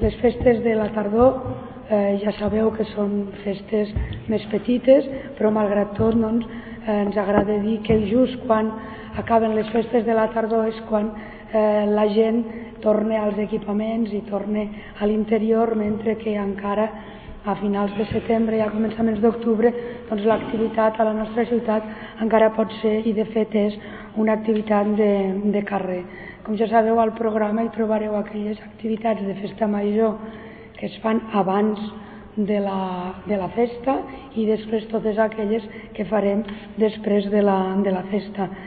Les festes de la tardor ja sabeu que són festes més petites, però malgrat tot ens agrada dir que just quan acaben les festes de la tardor és quan la gent torna als equipaments i torna a l'interior, mentre que encara a finals de setembre i a començaments d'octubre l'activitat a la nostra ciutat encara pot ser, i de fet és, una activitat de carrer. Com ja sabeu, al programa hi trobareu aquelles activitats de festa major que es fan abans de la festa i després totes aquelles que farem després de la festa.